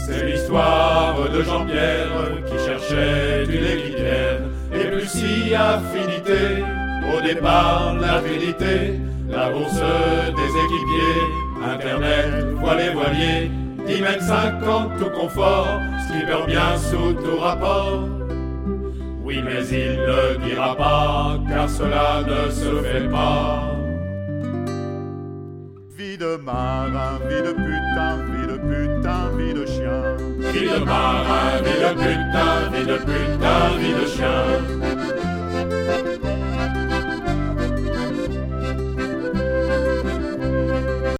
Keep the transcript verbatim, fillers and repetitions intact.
C'est l'histoire de Jean-Pierre qui cherchait une équipière. Et plus si affinité, au départ la fidélité, la bourse des équipiers, Internet, voile et voilier, dix mètres cinquante tout confort, skipper bien sous tout rapport. Oui, mais il ne dira pas, car cela ne se fait pas. Vie de marin, vie de putain, vie de putain, vie de chien. Vie de marin, vie de putain, vie de putain, vie de chien.